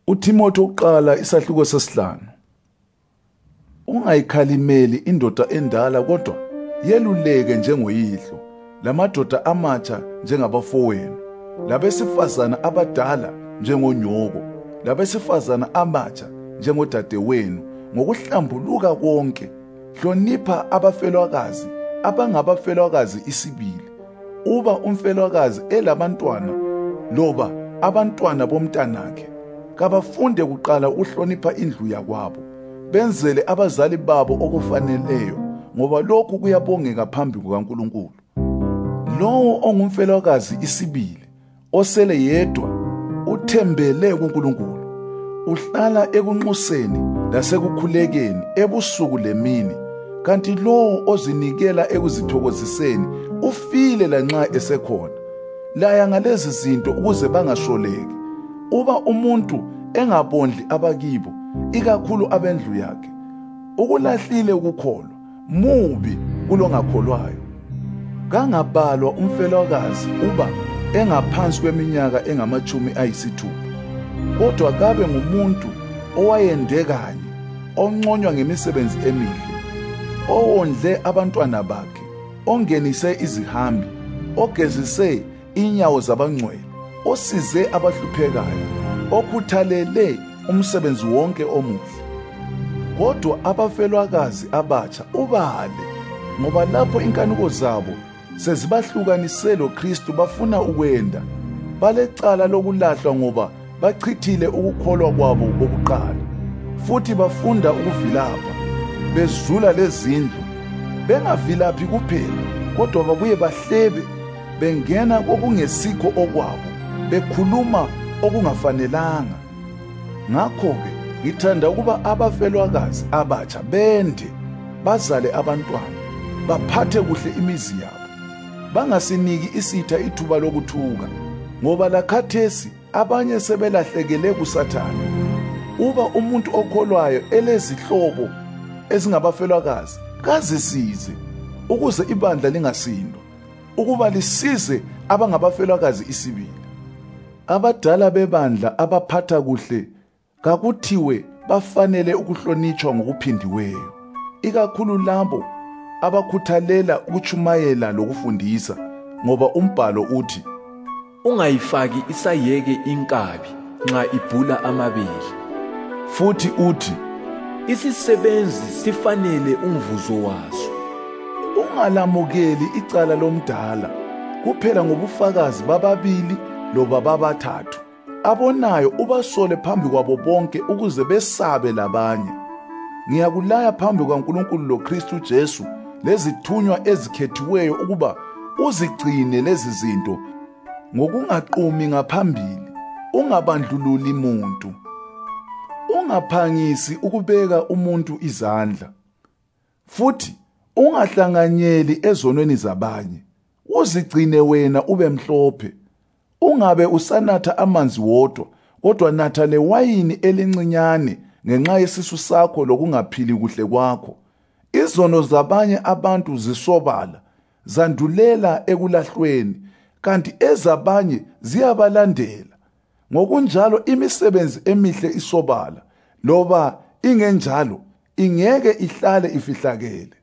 uThimothi oqala isahluko sesihlanu. Ungayikhalimeli indoda endala kodwa yeluleke njengoyihlo, lamadoda amatsha njengabafowenu, labesifazana abadala njengonyoko, labesifazana amatsha njengodadewenu, ngokuhlambuluka konke. Hlonipha abafelwakazi abangabafelwakazi isibili, uba umfelwakazi elabantwana loba abantwana bomntanakhe. Kabafunde kuqala ukuhlonipha indlu yakwabo, benzele abazali babo okufaneleyo, ngoba lokhu kuyabongeka phambi kukaNkulunkulu. Lowo ongumfelwakazi isibili, osele yedwa, uthembele kuNkulunkulu, uhlala ekunxuseni lasekukhulekeni ebusuku lemini. Kanti lowo ozinikela ekuzithokoziseni ufile lanxa esekhona. Laya ngalezi zinto ukuze bangasweleki. Uba umuntu engabondli abakibo, ikakhulu abendlu yakhe, ukulahlile ukukholwa, mubi kulongakholwayo. Kangabalwa umfelwakazi uba engaphansi kweminyaka engama-60, kodwa kabe ngumuntu owayende kanye, onconywa ngemisebenzi emihle, owondle abantwana bakhe, ongenise izihambi, ogezise inyawo zabangcwele, osize abahluphekayo, okhuthalele umsebenzi wonke omuhle. Kodwa abafelwakazi abatsha ubale, ngoba lapho inkanuko zabo sezibahlukanise loKristu bafuna ukwenda, balecala lokulahlwa ngoba bachithile ukukholwa kwabo kokuqala, futhi bafunda ukuvilapha, bezula lezindlu, bengavilaphi kuphela, kodwa babuye bahlebe, bengena kokungesikho okwabo, bekhuluma okungafanelanga. Ngakho-ke ngithanda ukuba abafelwakazi abatsha bende, bazale abantwana, baphathe kuhle imizi yabo, bangasiniki isitha ithuba lokuthuka, ngoba lakhathesi abanye sebelahlekele kuSathane. Uba umuntu okholwayo elezihlobo ezingabafelwakazi, kazisize, ukuze ibandla lingasindwa, ukuba lisize abangabafelwakazi isibili. Abadala bebandla abaphatha kuhle kakuthiwe bafanele ukuhlonitshwa ngokuphindiweyo, ikakhulu labo abakhuthalela ukutshumayela lokufundisa, ngoba umbhalo uthi, ungayifaki isayeke inkabi nxa ibhula amabele. Futhi uthi, isisebenzi sifanele umvuzo waso. Ungalamukeli icala lomdala kuphela ngobufakazi bababili loba babathathu, abonayo ubasole phambi kwabo bonke ukuze besabe labanye. Ngiyakulaya phambi kwaNkulunkulu loKristu Jesu lezithunywa ezikhethiweyo ukuba uzigcine lezi zinto ngokungaqumi ngaphambili, ungabandlululi muntu. Ungaphangisi ukubeka umuntu izandla, futhi ungahlanganyeli ezonweni zabanye. Uzigcine wena ube mhlophe. Ungabe usanatha amanzi wodwa, kodwa natha lewayini elincinyane ngenxa yesisu sakho lokungaphili kuhle kwakho. Izono zabanye abantu zisobala, zandulela ekulahlweni, kanti ezabanye ziyabalandela. Ngokunjalo imisebenzi emihle isobala, loba ingenjalo ingeke ihlale ifihlakele.